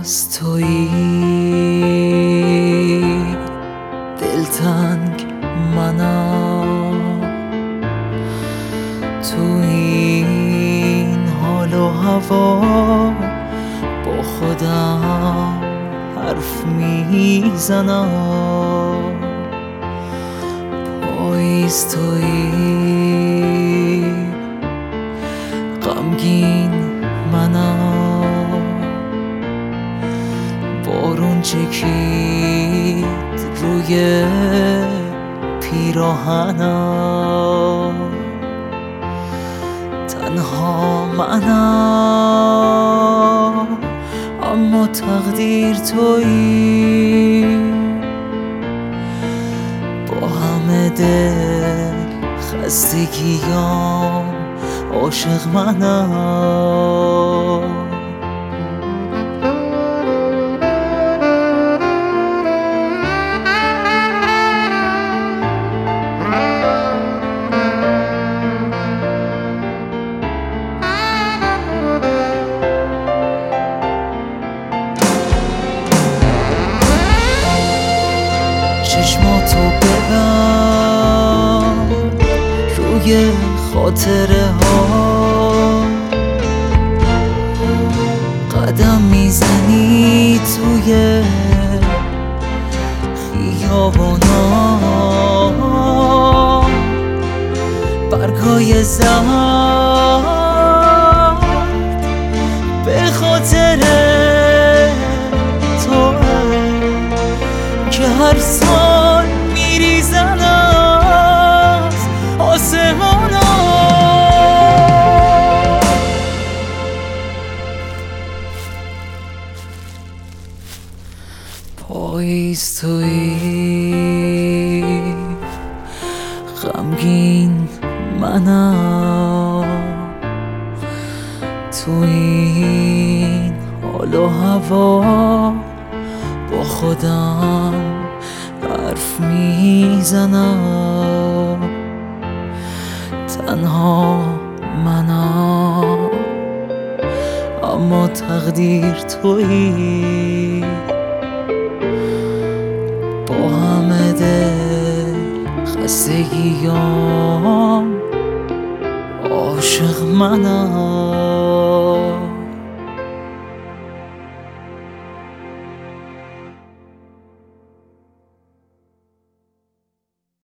پاییز تویی، دلتنگ منم تو این حال و هوا، با خودم حرف میزنم. پاییز تویی، غمگین منم، بارون چکید روی پیراهنم، تنها منم اما تقدیر تویی. با همه دل خستگیام عاشق منم. چشماتو ببند روی خاطره ها، قدم میزنی توی خیابانا، برگای زرد به خاطر تو که هر سال میریزن از آسمانا. پاییز تویی، غمگین منم تو این حال و هوا، با خودم حرف میزنم. تنها منم اما تقدیر تویی. با همه دل خستگیام عاشق منم.